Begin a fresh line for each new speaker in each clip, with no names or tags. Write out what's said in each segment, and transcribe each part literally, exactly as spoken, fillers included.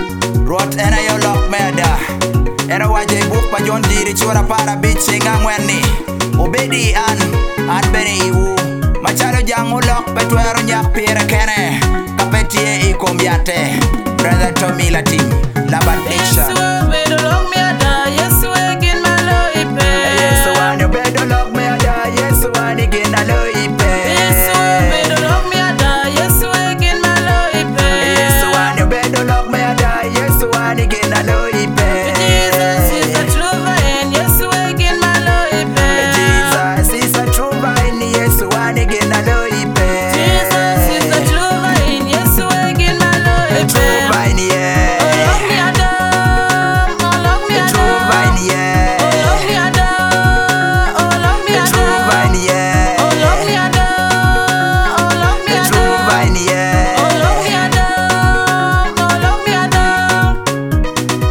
Rot ena yo lok meda. Era waje buk pa John diri chura para bit singa ngweni. Obedi an, an beni iwu. Machalo jangu lok petwero nyak pire kene. Kapetie ikom yate. Brother Tommy la team, la bandisha.
Yesu bedo lok me ada, Yesu egin malo ipe.
Yesu wani bedo lok me ada, Yesu wani gina lo ipe.
Yesu bedo lok me ada, Yesu egin malo ipe.
Yesu wani bedo lok me ada, Yesu wani gina lo ipe.
Jesus is the true vine, Yesu egin malo ipe.
Jesus is a true vine, Yesu wani gina lo ipe.
Jesus is the true vine, Yesu egin malo ipe.
True vine, yeah.
Oh, lok me ada, oh lok me ada.
True vine, yeah.
Oh, lok me ada, oh lok me ada.
True vine, yeah.
Oh, lok me ada, oh lok me ada.
True vine, yeah.
Oh, lok me ada, oh lok me ada.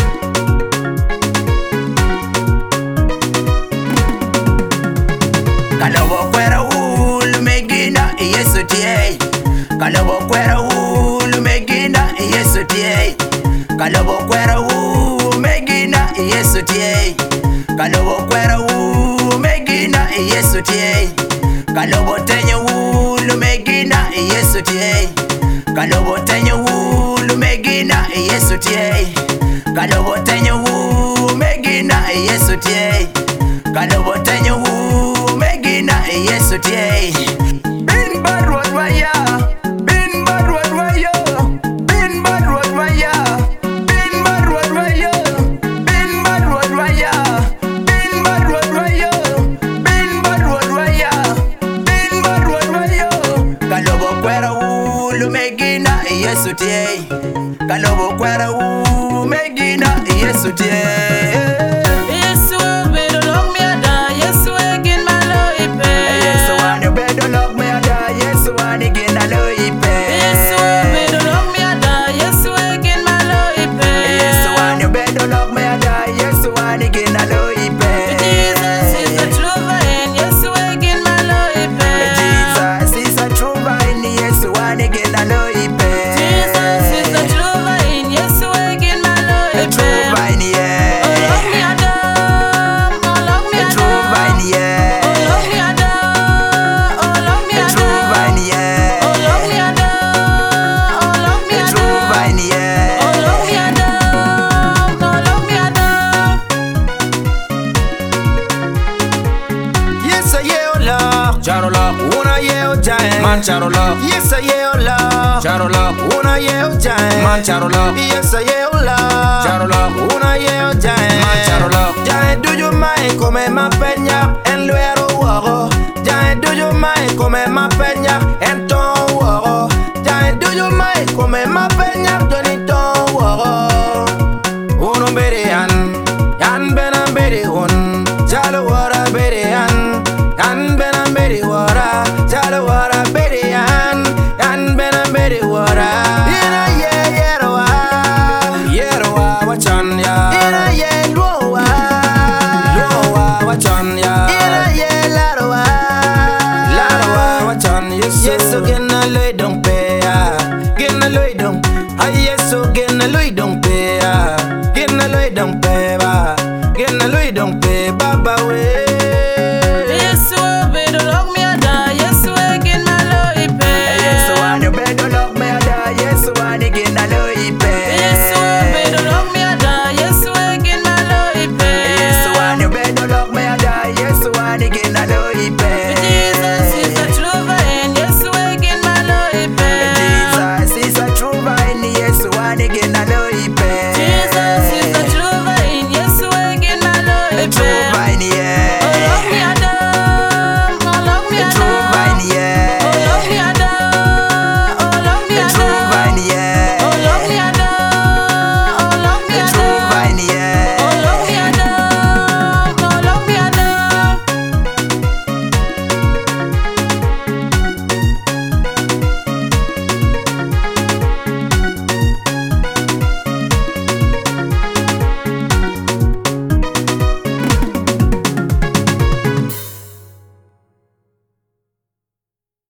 Kalobo kwera ulu megina Yesu tie. Kalobo kwera ulu megina Yesu tie. Kalobo kwera ulu megina Yesu tie. Kalobo kwera ulu megina Yesu tie. Kalobo tenye ulu megina Yesu tie. Kalobo tenye ulu megina Yesu tie. Kalobo tenye ulu megina Yesu tie. Kalobo tenye ulu megina Yesu tie. Bin barwad waya, bin barwad waya, bin barwad waya, bin barwad waya, bin barwad waya, bin barwad waya, bin barwad waya, bin barwad waya. Kalobo kwera ulu megina Yesu tie. Kalobo kwera ulu megina Yesu tie.
Yesu bedo lok me ada, Yesu egin malo ipe.
Yesu wani bedo lok me ada, Yesu wani gina lo ipe.
Yesu bedo lok me ada, Yesu egin malo ipe.
Yesu wani bedo lok me ada, Yesu wani gina lo ipe.
Jesus is the true vine, Yesu egin malo ipe.
Jesus is a true vine, Yesu wani gina lo ipe.
Jesus is the true vine, Yesu egin malo
The
ipe.
true vine, yeah.
Oh, lok me ada, oh lok me
The
ada.
true vine, yeah.
Oh, lok me ada, oh lok me
The
ada.
true vine, yeah.
Oh, lok me ada, oh lok me
The
ada.
true vine, yeah.
Oh, lok me ada, oh lok me ada.
Yes, I yell love.
Charola,
Una yell giant.
man charola,
Yes, I yell love.
charola,
Una yell giant.
man charola,
Yes, I yell love.
charola,
Una yell giant.
man charola.
Giant, do you mind come ma peña en luero uogo? Giant, do you mind come ma peña en ton uogo? Giant, do you mind come ma peña en ton uogo? Uno bere yan, yan bena bere hun. Jalo wara bere yan, yan bena bere wara. Jalo wara bere yan, yan bena bere wara. Ina ye yerowa, yerowa wachan ya. Ina ye luowa, luowa wachan ya. Ina ye larowa, larowa wachan yes. Yeso gena loy dong pe ya, gena loy dong. Ay yeso gena loy dong pe ya, gena loy dong pe ba, gena loy dong pe.